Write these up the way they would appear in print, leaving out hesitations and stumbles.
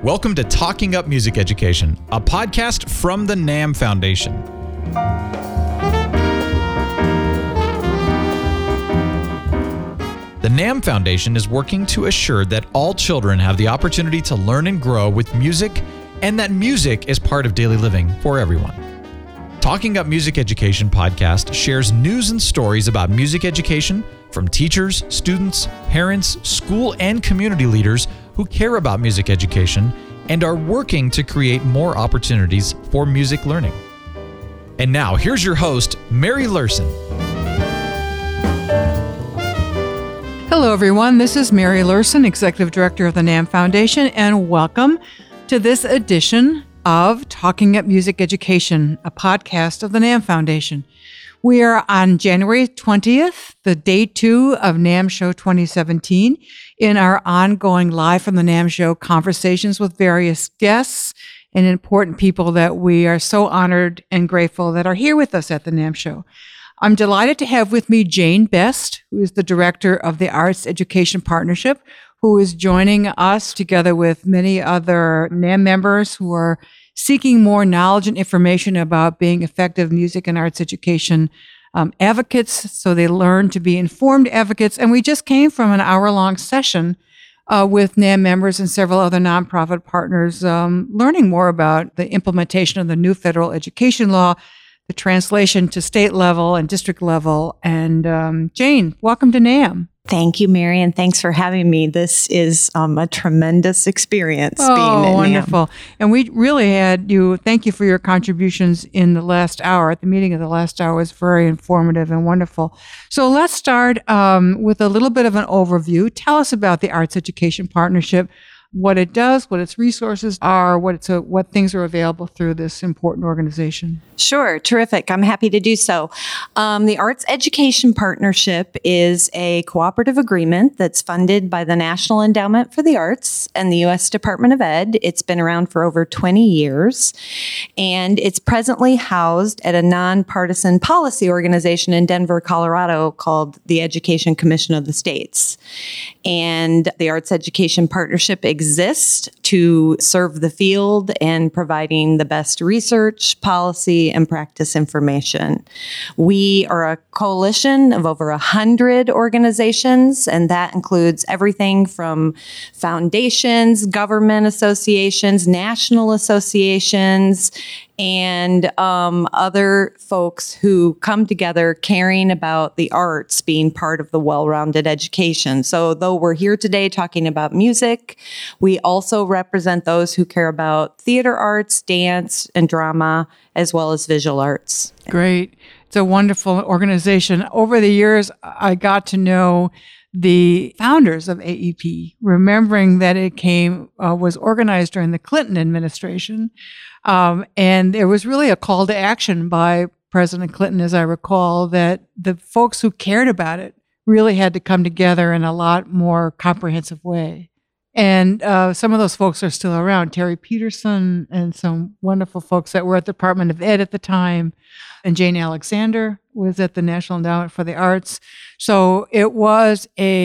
Welcome to Talking Up Music Education, a podcast from the NAMM Foundation. The NAMM Foundation is working to assure that all children have the opportunity to learn and grow with music, and that music is part of daily living for everyone. Talking Up Music Education podcast shares news and stories about music education from teachers, students, parents, school, and community leaders who care about music education and are working to create more opportunities for music learning. And now, here's your host, Mary Lerson. Hello, everyone. This is Mary Lerson, Executive Director of the NAMM Foundation, and welcome to this edition of Talking Up Music Education, a podcast of the NAMM Foundation. We are on January 20th, the day 2 of NAMM Show 2017, in our ongoing Live from the NAMM Show conversations with various guests and important people that we are so honored and grateful that are here with us at the NAMM Show. I'm delighted to have with me Jane Best, who is the Director of the Arts Education Partnership, who is joining us together with many other NAMM members who are seeking more knowledge and information about being effective music and arts education advocates, so they learn to be informed advocates. And we just came from an hour-long session with NAMM members and several other nonprofit partners learning more about the implementation of the new federal education law, the translation to state level and district level. And Jane, welcome to NAMM. Thank you, Mary, and thanks for having me. This is a tremendous experience being at wonderful. NAMM. And we really had you, thank you for your contributions in the last hour. At the meeting of the last hour was very informative and wonderful. So let's start with a little bit of an overview. Tell us about the Arts Education Partnership, what it does, what its resources are, what things are available through this important organization. Sure, terrific. I'm happy to do so. The Arts Education Partnership is a cooperative agreement that's funded by the National Endowment for the Arts and the U.S. Department of Ed. It's been around for over 20 years, and it's presently housed at a nonpartisan policy organization in Denver, Colorado called the Education Commission of the States. And the Arts Education Partnership exists to serve the field and providing the best research, policy, and practice information. We are a coalition of over 100 organizations, and that includes everything from foundations, government associations, national associations, and other folks who come together caring about the arts being part of the well-rounded education. So though we're here today talking about music, we also represent those who care about theater arts, dance, and drama, as well as visual arts. Great. It's a wonderful organization. Over the years, I got to know the founders of AEP, remembering that it was organized during the Clinton administration. And there was really a call to action by President Clinton, as I recall, that the folks who cared about it really had to come together in a lot more comprehensive way. And some of those folks are still around. Terry Peterson and some wonderful folks that were at the Department of Ed at the time. And Jane Alexander was at the National Endowment for the Arts. So it was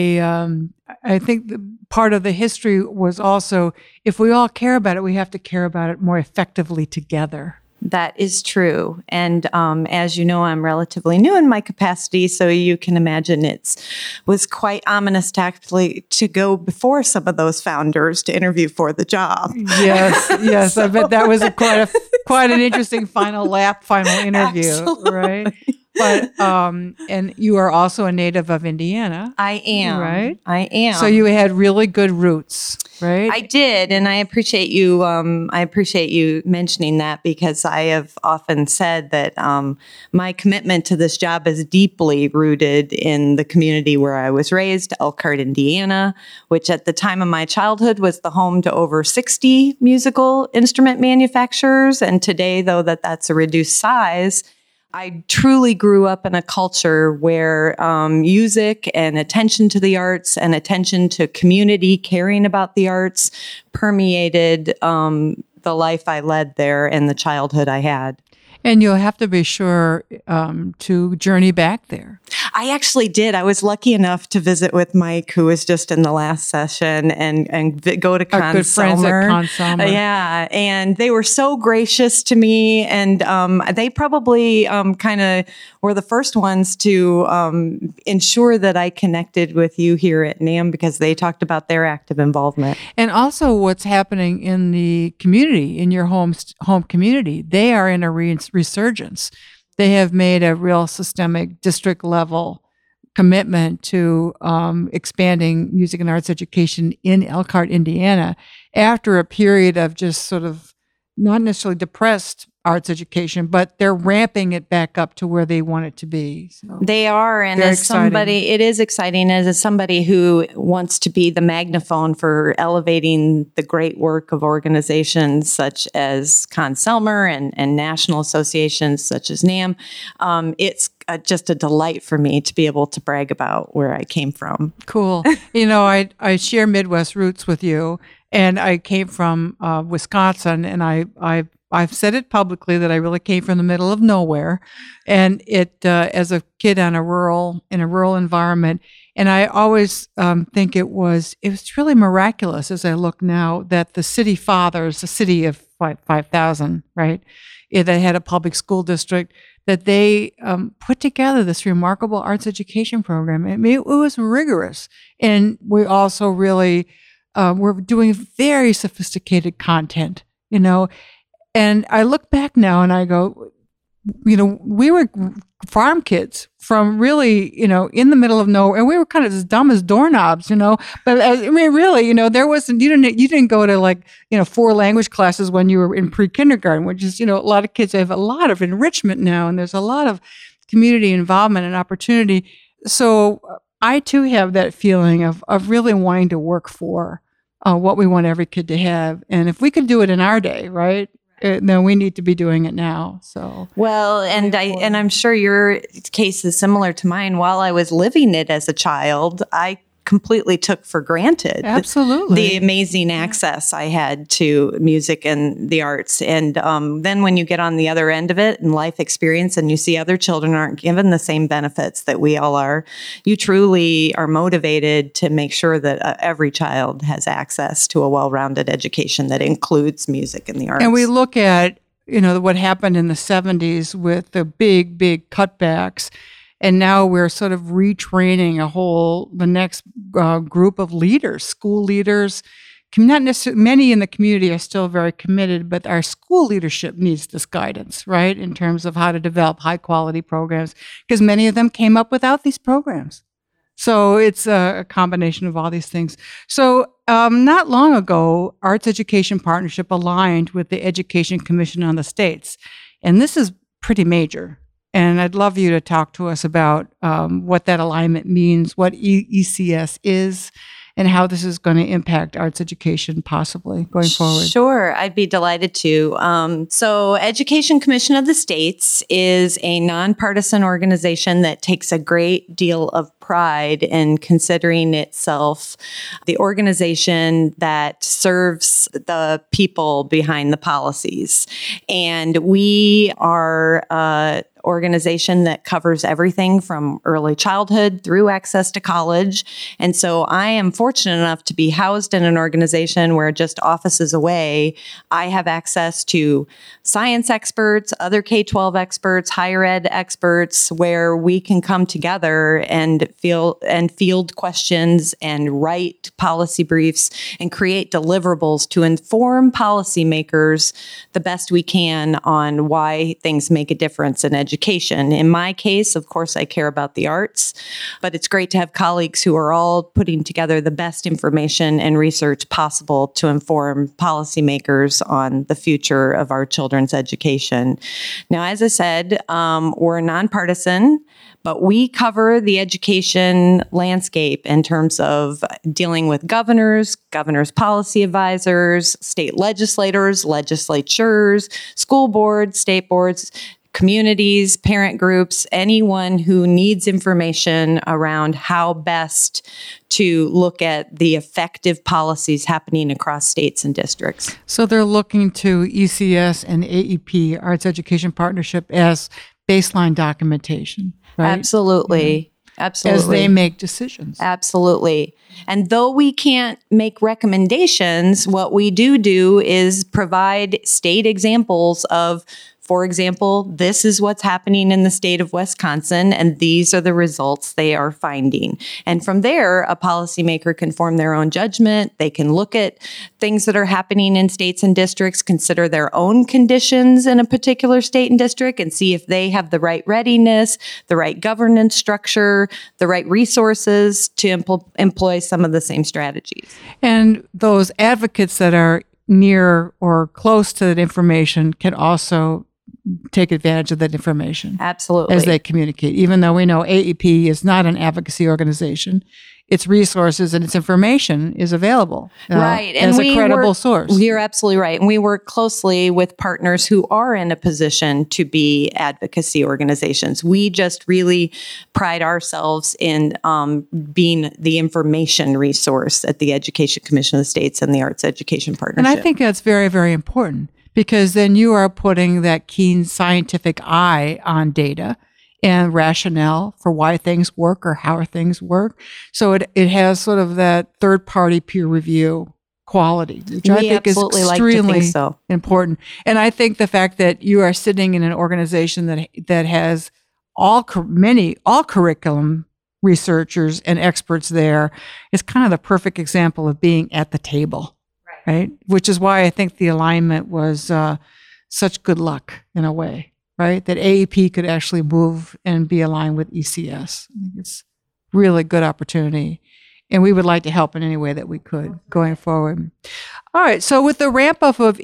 I think part of the history was also, if we all care about it, we have to care about it more effectively together. That is true. And as you know, I'm relatively new in my capacity, so you can imagine it was quite ominous to go before some of those founders to interview for the job. Yes. So, I bet that was quite an interesting final interview, absolutely. Right? But and you are also a native of Indiana. I am. Right? I am. So you had really good roots, right? I did, and I appreciate you. I appreciate you mentioning that, because I have often said that my commitment to this job is deeply rooted in the community where I was raised, Elkhart, Indiana, which at the time of my childhood was the home to over 60 musical instrument manufacturers, and today, though that's a reduced size, I truly grew up in a culture where music and attention to the arts and attention to community, caring about the arts, permeated the life I led there and the childhood I had. And you'll have to be sure to journey back there. I actually did. I was lucky enough to visit with Mike, who was just in the last sation, and go to Our good friends at Conn-Selmer. Yeah, and they were so gracious to me, and they probably kind of were the first ones to ensure that I connected with you here at NAM, because they talked about their active involvement. And also what's happening in the community, in your home community. They are in a resurgence. They have made a real systemic district level commitment to expanding music and arts education in Elkhart, Indiana, after a period of just sort of not necessarily depressed arts education, but they're ramping it back up to where they want it to be. So they are, and very as somebody, exciting. it is exciting. As somebody who wants to be the magnaphone for elevating the great work of organizations such as Conn-Selmer and national associations such as NAM, it's just a delight for me to be able to brag about where I came from. Cool. I share Midwest roots with you, and I came from Wisconsin, and I've said it publicly that I really came from the middle of nowhere, and it as a kid in a rural environment. And I always think it was really miraculous, as I look now, that the city fathers, the city of 5,000, right, that had a public school district, that they put together this remarkable arts education program. I mean, it was rigorous, and we also really we're doing very sophisticated content, And I look back now and I go, we were farm kids from really, in the middle of nowhere, and we were kind of as dumb as doorknobs, But really, there wasn't. You didn't go to 4 language classes when you were in pre-kindergarten, which is, a lot of kids have a lot of enrichment now, and there's a lot of community involvement and opportunity. So I too have that feeling of really wanting to work for what we want every kid to have, and if we could do it in our day, right? Then we need to be doing it now. So well, and I'm sure your case is similar to mine. While I was living it as a child, I completely took for granted the amazing access I had to music and the arts. And then when you get on the other end of it and life experience, and you see other children aren't given the same benefits that we all are, you truly are motivated to make sure that every child has access to a well-rounded education that includes music and the arts. And we look at, what happened in the 70s with the big, big cutbacks. And now we're sort of retraining the next group of leaders, school leaders. Not necessarily, many in the community are still very committed, but our school leadership needs this guidance, right, in terms of how to develop high quality programs, because many of them came up without these programs. So it's a combination of all these things. So not long ago, Arts Education Partnership aligned with the Education Commission on the States, and this is pretty major. And I'd love you to talk to us about what that alignment means, what ECS is, and how this is going to impact arts education possibly going forward. Sure, I'd be delighted to. So Education Commission of the States is a nonpartisan organization that takes a great deal of pride in considering itself the organization that serves the people behind the policies. And we are organization that covers everything from early childhood through access to college. And so I am fortunate enough to be housed in an organization where just offices away, I have access to science experts, other K-12 experts, higher ed experts, where we can come together and field questions and write policy briefs and create deliverables to inform policymakers the best we can on why things make a difference in education. In my case, of course, I care about the arts, but it's great to have colleagues who are all putting together the best information and research possible to inform policymakers on the future of our children's education. Now, as I said, we're nonpartisan, but we cover the education landscape in terms of dealing with governors, policy advisors, state legislators, legislatures, school boards, state boards, communities, parent groups, anyone who needs information around how best to look at the effective policies happening across states and districts. So they're looking to ECS and AEP, Arts Education Partnership, as baseline documentation, right? Absolutely. Absolutely. as they make decisions. Absolutely. And though we can't make recommendations, what we do is provide state examples of, for example, this is what's happening in the state of Wisconsin, and these are the results they are finding. And from there, a policymaker can form their own judgment. They can look at things that are happening in states and districts, consider their own conditions in a particular state and district, and see if they have the right readiness, the right governance structure, the right resources to employ some of the same strategies. And those advocates that are near or close to that information can also take advantage of that information. Absolutely. As they communicate. Even though we know AEP is not an advocacy organization, its resources and its information is available right. as a credible source. You're absolutely right. And we work closely with partners who are in a position to be advocacy organizations. We just really pride ourselves in being the information resource at the Education Commission of the States and the Arts Education Partnership. And I think that's very, very important, because then you are putting that keen scientific eye on data and rationale for why things work or how things work. So it has sort of that third-party peer review quality, which I think is extremely important. And I think the fact that you are sitting in an organization that has all curriculum researchers and experts there is kind of the perfect example of being at the table. Right. Which is why I think the alignment was such good luck in a way, right? That AEP could actually move and be aligned with ECS. I think it's really good opportunity. And we would like to help in any way that we could going forward. All right. So with the ramp up of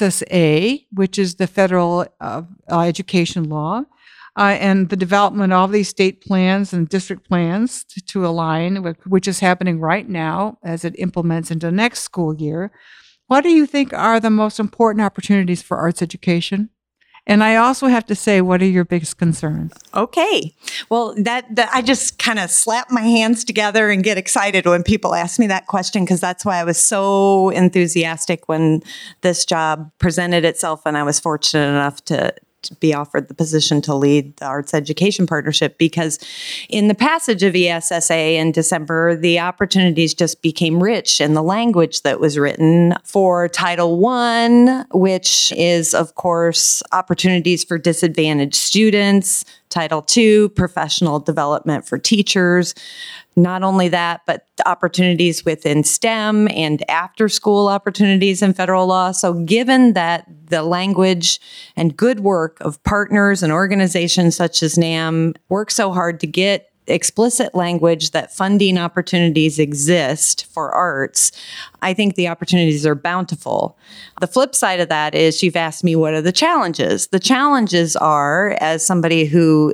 ESSA, which is the federal education law, and the development of all these state plans and district plans to align, which is happening right now as it implements into next school year. What do you think are the most important opportunities for arts education? And I also have to say, what are your biggest concerns? Okay. Well, that I just kind of slap my hands together and get excited when people ask me that question, because that's why I was so enthusiastic when this job presented itself and I was fortunate enough to be offered the position to lead the Arts Education Partnership, because in the passage of ESSA in December, the opportunities just became rich in the language that was written for Title I, which is, of course, opportunities for disadvantaged students, Title II, professional development for teachers. Not only that, but opportunities within STEM and after-school opportunities in federal law. So given that the language and good work of partners and organizations such as NAM work so hard to get explicit language that funding opportunities exist for arts, I think the opportunities are bountiful. The flip side of that is, you've asked me, what are the challenges? The challenges are, as somebody who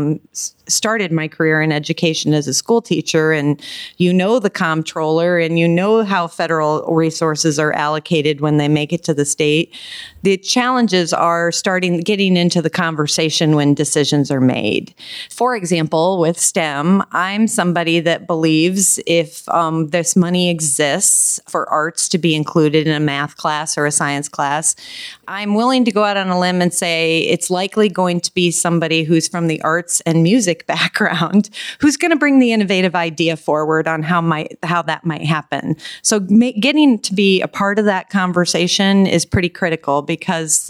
started my career in education as a school teacher, and you know the comptroller and you know how federal resources are allocated when they make it to the state. The challenges are getting into the conversation when decisions are made. For example, with STEM, I'm somebody that believes if this money exists for arts to be included in a math class or a science class, I'm willing to go out on a limb and say it's likely going to be somebody who's from the arts and music background who's going to bring the innovative idea forward on how that might happen. So getting to be a part of that conversation is pretty critical, because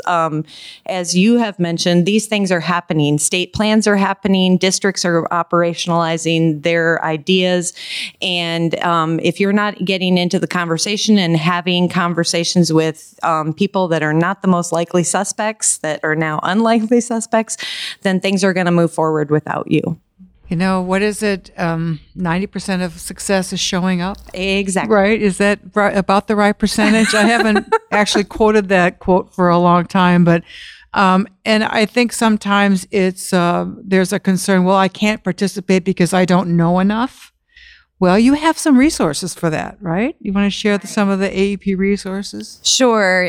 as you have mentioned, these things are happening. State plans are happening. Districts are operationalizing their ideas. And if you're not getting into the conversation and having conversations with people that are not the most likely suspects, that are now unlikely suspects, then things are going to move forward without you. You know, what is it? 90% of success is showing up. Exactly. Right? Is that about the right percentage? I haven't actually quoted that quote for a long time, but and I think sometimes it's there's a concern, well, I can't participate because I don't know enough. Well, you have some resources for that, right? You want to share some of the AEP resources? Sure.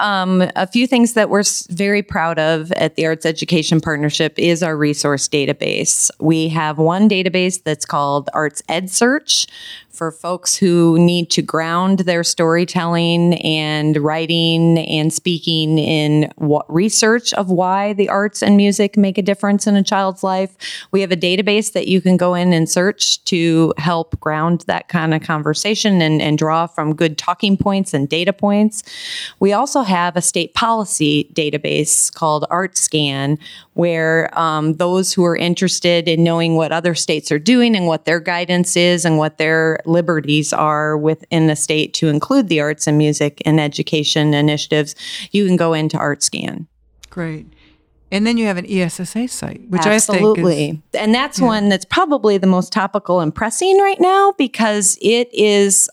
A few things that we're very proud of at the Arts Education Partnership is our resource database. We have one database that's called Arts EdSearch for folks who need to ground their storytelling and writing and speaking in research of why the arts and music make a difference in a child's life. We have a database that you can go in and search to help ground that kind of conversation and draw from good talking points and data points. We also have a state policy database called ArtScan, where those who are interested in knowing what other states are doing and what their guidance is and what their liberties are within the state to include the arts and music and education initiatives, you can go into ArtScan. Great. And then you have an ESSA site, which Absolutely. I think is... And that's one that's probably the most topical and pressing right now, because it is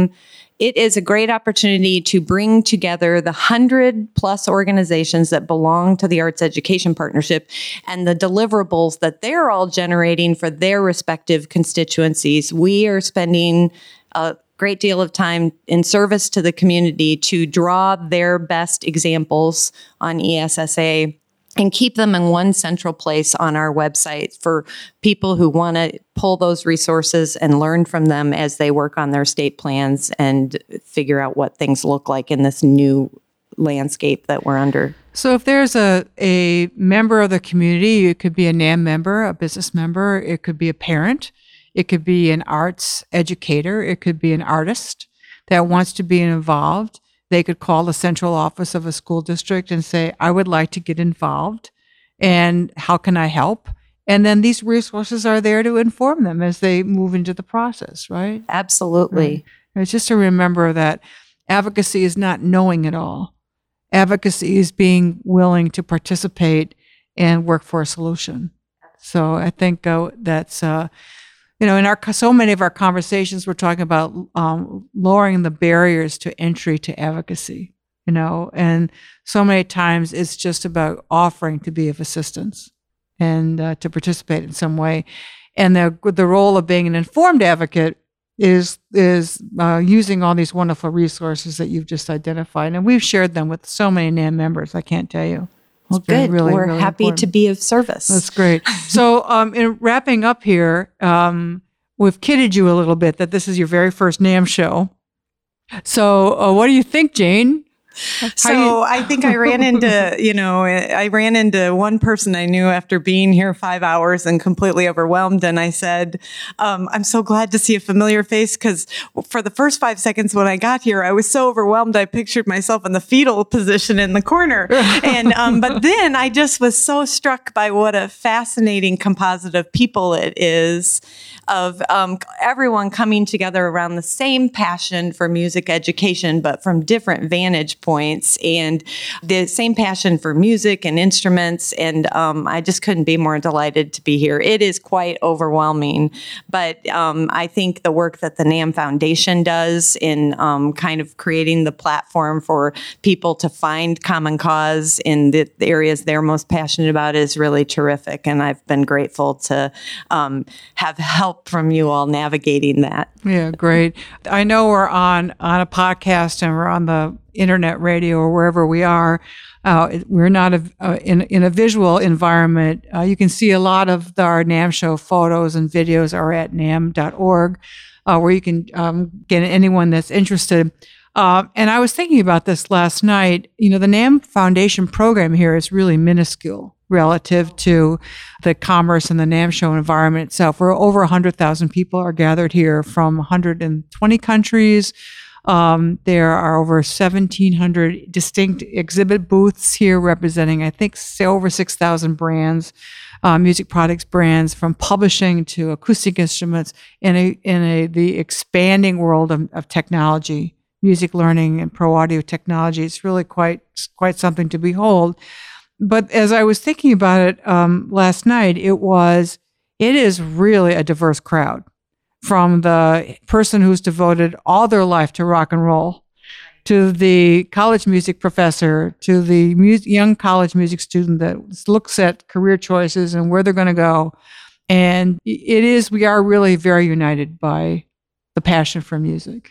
a great opportunity to bring together the 100+ organizations that belong to the Arts Education Partnership and the deliverables that they're all generating for their respective constituencies. We are spending a great deal of time in service to the community to draw their best examples on ESSA and keep them in one central place on our website for people who want to pull those resources and learn from them as they work on their state plans and figure out what things look like in this new landscape that we're under. So if there's a member of the community, it could be a NAM member, a business member, it could be a parent, it could be an arts educator, it could be an artist that wants to be involved. They could call the central office of a school district and say, I would like to get involved, and how can I help? And then these resources are there to inform them as they move into the process, right? Absolutely. Right. It's just to remember that advocacy is not knowing it all. Advocacy is being willing to participate and work for a solution. So I think that's... in so many of our conversations, we're talking about lowering the barriers to entry to advocacy, and so many times it's just about offering to be of assistance and to participate in some way. And the role of being an informed advocate is using all these wonderful resources that you've just identified. And we've shared them with so many NAM members, I can't tell you. Well, good. We're happy important. To be of service. That's great. So in wrapping up here, we've kidded you a little bit that this is your very first NAM show. So what do you think, Jane? I think I ran into one person I knew after being here 5 hours and completely overwhelmed. And I said, I'm so glad to see a familiar face, because for the first 5 seconds when I got here, I was so overwhelmed. I pictured myself in the fetal position in the corner. And, but then I just was so struck by what a fascinating composite of people it is, of everyone coming together around the same passion for music education, but from different vantage points, and the same passion for music and instruments. And I just couldn't be more delighted to be here. It is quite overwhelming, but I think the work that the NAM Foundation does in kind of creating the platform for people to find common cause in the areas they're most passionate about is really terrific. And I've been grateful to have help from you all navigating that. Yeah, great. I know we're on a podcast and we're on the internet radio or wherever we are. We're not in a visual environment. You can see a lot of our NAM show photos and videos are at nam.org, where you can get anyone that's interested. And I was thinking about this last night. The NAM Foundation program here is really minuscule relative to the commerce and the NAM show environment itself. We're over 100,000 people are gathered here from 120 countries. There are over 1,700 distinct exhibit booths here representing, I think, over 6,000 brands, music products brands, from publishing to acoustic instruments in the expanding world of technology, music learning and pro audio technology. It's really quite something to behold. But as I was thinking about it last night, it is really a diverse crowd. From the person who's devoted all their life to rock and roll, to the college music professor, to the young college music student that looks at career choices and where they're going to go. And we are really very united by the passion for music.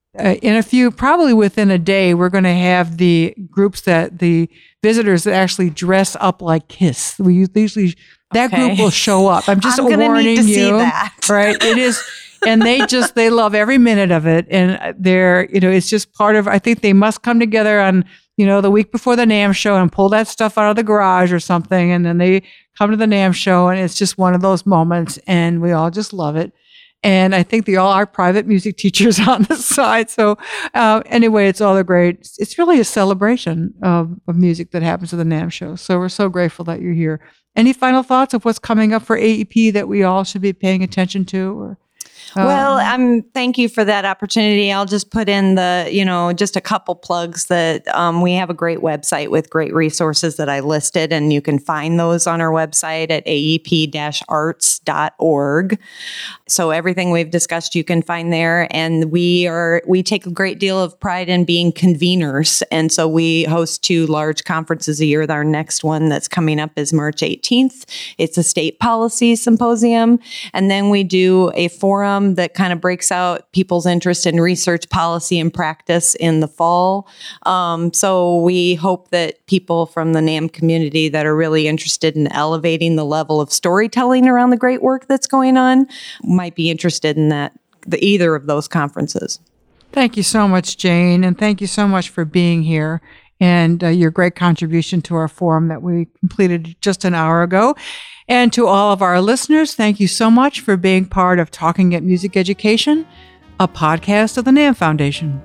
Probably within a day, we're going to have the groups the visitors that actually dress up like KISS. We usually, that group will show up. I'm warning need to you. See that. Right? It And they love every minute of it. And it's just part of, I think they must come together on, the week before the NAMM show and pull that stuff out of the garage or something. And then they come to the NAMM show and it's just one of those moments and we all just love it. And I think they all are private music teachers on the side. So anyway, it's all great. It's really a celebration of music that happens at the NAMM show. So we're so grateful that you're here. Any final thoughts of what's coming up for AEP that we all should be paying attention to? Or Well, thank you for that opportunity. I'll just put in just a couple plugs that we have a great website with great resources that I listed, and you can find those on our website at aep-arts.org. So everything we've discussed, you can find there. And we take a great deal of pride in being conveners. And so we host 2 large conferences a year. Our next one that's coming up is March 18th. It's a state policy symposium. And then we do a forum that kind of breaks out people's interest in research, policy, and practice in the fall. So we hope that people from the NAMM community that are really interested in elevating the level of storytelling around the great work that's going on might be interested in either of those conferences. Thank you so much, Jane, and thank you so much for being here and your great contribution to our forum that we completed just an hour ago. And to all of our listeners, thank you so much for being part of Talking at Music Education, a podcast of the NAMM Foundation.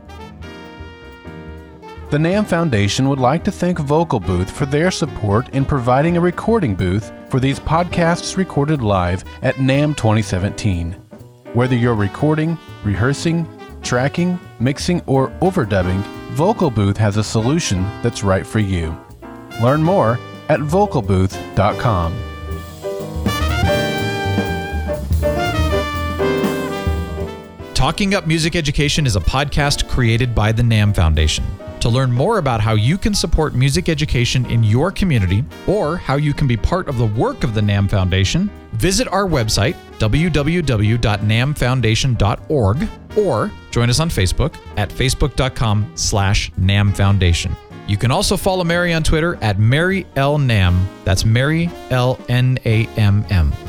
The NAMM Foundation would like to thank Vocal Booth for their support in providing a recording booth for these podcasts recorded live at NAMM 2017. Whether you're recording, rehearsing, tracking, mixing, or overdubbing, Vocal Booth has a solution that's right for you. Learn more at vocalbooth.com. Talking Up Music Education is a podcast created by the NAMM Foundation. To learn more about how you can support music education in your community or how you can be part of the work of the NAMM Foundation, visit our website, www.nammfoundation.org, or join us on Facebook at facebook.com/NAMM Foundation. You can also follow Mary on Twitter at Mary L. Namm. That's Mary L. Namm.